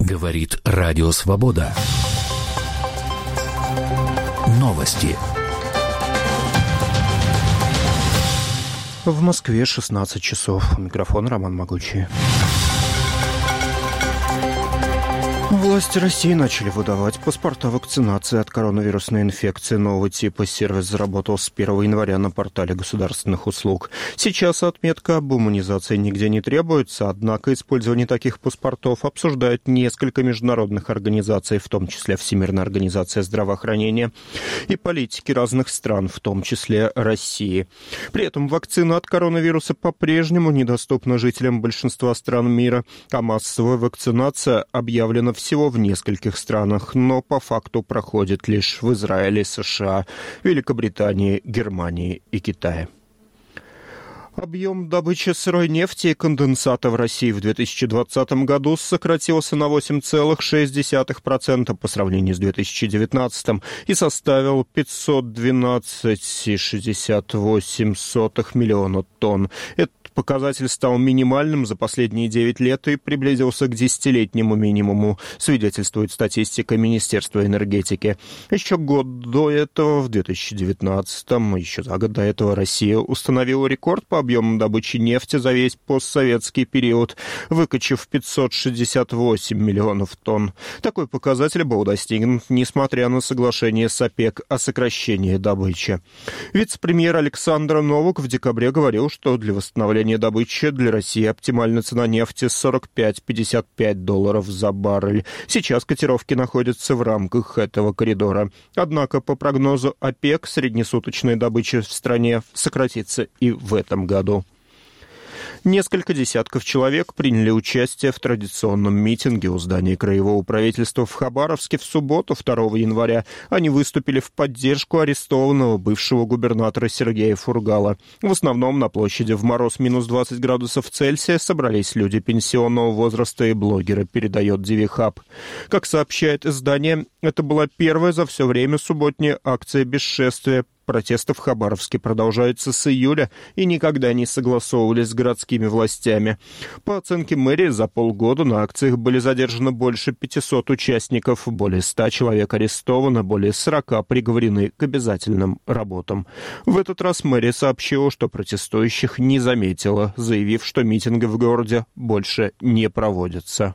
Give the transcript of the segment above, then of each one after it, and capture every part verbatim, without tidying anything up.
Говорит Радио Свобода. Новости. В Москве шестнадцать часов. Микрофон Роман Могучий. Власти России начали выдавать паспорта вакцинации от коронавирусной инфекции нового типа. Сервис заработал с первого января на портале государственных услуг. Сейчас отметка об иммунизации нигде не требуется, однако использование таких паспортов обсуждают несколько международных организаций, в том числе Всемирная организация здравоохранения и политики разных стран, в том числе России. При этом вакцина от коронавируса по-прежнему недоступна жителям большинства стран мира, а массовая вакцинация объявлена всего в нескольких странах, но по факту проходит лишь в Израиле, США, Великобритании, Германии и Китае. Объем добычи сырой нефти и конденсата в России в две тысячи двадцатом году сократился на восемь целых шесть десятых процента по сравнению с две тысячи девятнадцатым и составил пятьсот двенадцать целых шестьдесят восемь сотых миллиона тонн. Этот показатель стал минимальным за последние девять лет и приблизился к десятилетнему минимуму, свидетельствует статистика Министерства энергетики. Еще год до этого, в две тысячи девятнадцатом, еще за год до этого, Россия установила рекорд по объемом добычи нефти за весь постсоветский период, выкачав пятьсот шестьдесят восемь миллионов тонн. Такой показатель был достигнут, несмотря на соглашение с ОПЕК о сокращении добычи. Вице-премьер Александр Новак в декабре говорил, что для восстановления добычи для России оптимальная цена нефти сорок пять - пятьдесят пять долларов за баррель. Сейчас котировки находятся в рамках этого коридора. Однако, по прогнозу ОПЕК, среднесуточная добыча в стране сократится и в этом году. Несколько десятков человек приняли участие в традиционном митинге у здания краевого правительства в Хабаровске в субботу, второго января. Они выступили в поддержку арестованного бывшего губернатора Сергея Фургала. В основном на площади в мороз минус двадцать градусов Цельсия собрались люди пенсионного возраста и блогеры, передает Дивихаб. Как сообщает издание, это была первая за все время субботняя акция бесшествия. Протесты в Хабаровске продолжаются с июля и никогда не согласовывались с городскими властями. По оценке мэрии, за полгода на акциях были задержаны больше пятисот участников, более ста человек арестовано, более сорока приговорены к обязательным работам. В этот раз мэрия сообщила, что протестующих не заметила, заявив, что митинги в городе больше не проводятся.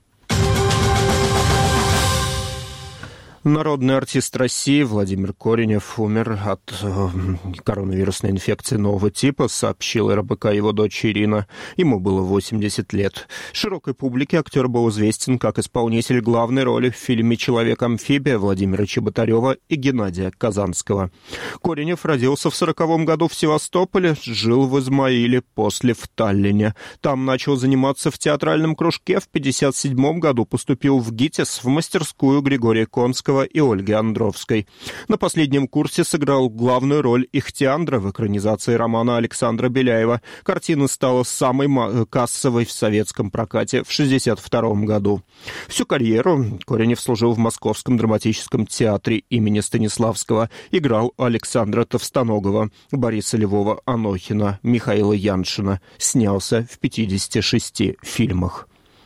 Народный артист России Владимир Коренев умер от э, коронавирусной инфекции нового типа, сообщила эр бэ ка его дочь Ирина. Ему было восемьдесят лет. Широкой публике актер был известен как исполнитель главной роли в фильме «Человек-амфибия» Владимира Чеботарева и Геннадия Казанского. Коренев родился в сороковом году в Севастополе, жил в Измаиле, после в Таллине. Там начал заниматься в театральном кружке, в пятьдесят седьмом году поступил в ГИТИС, в мастерскую Григория Конского и Ольги Андровской. На последнем курсе сыграл главную роль Ихтиандра в экранизации романа Александра Беляева. Картина стала самой кассовой в советском прокате в шестьдесят втором году. Всю карьеру Коренев служил в Московском драматическом театре имени Станиславского. Играл Александра Товстоногова, Бориса Львова-Анохина, Михаила Яншина. Снялся в пятидесяти шести фильмах.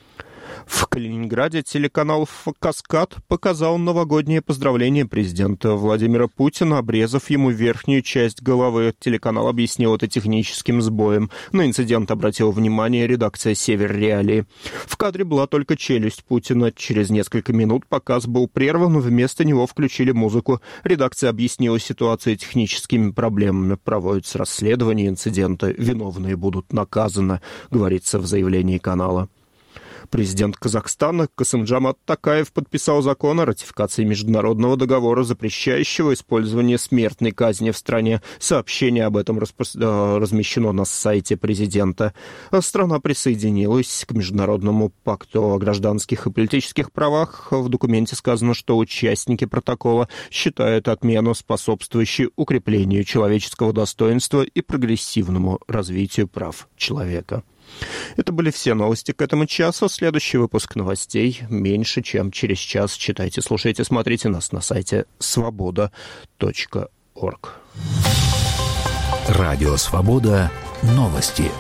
В Калининграде телеканал «Каскад» показал новогоднее поздравление президента Владимира Путина, обрезав ему верхнюю часть головы. Телеканал объяснил это техническим сбоем. На инцидент обратила внимание редакция «Север Реалии». В кадре была только челюсть Путина. Через несколько минут показ был прерван, вместо него включили музыку. Редакция объяснила ситуацию техническими проблемами. Проводится расследование инцидента. Виновные будут наказаны, говорится в заявлении канала. Президент Казахстана Касым-Джомарт Токаев подписал закон о ратификации международного договора, запрещающего использование смертной казни в стране. Сообщение об этом распро... размещено на сайте президента. Страна присоединилась к Международному пакту о гражданских и политических правах. В документе сказано, что участники протокола считают отмену способствующей укреплению человеческого достоинства и прогрессивному развитию прав человека. Это были все новости к этому часу. Следующий выпуск новостей меньше, чем через час. Читайте, слушайте, смотрите нас на сайте свобода точка орг. Радио «Свобода». Новости.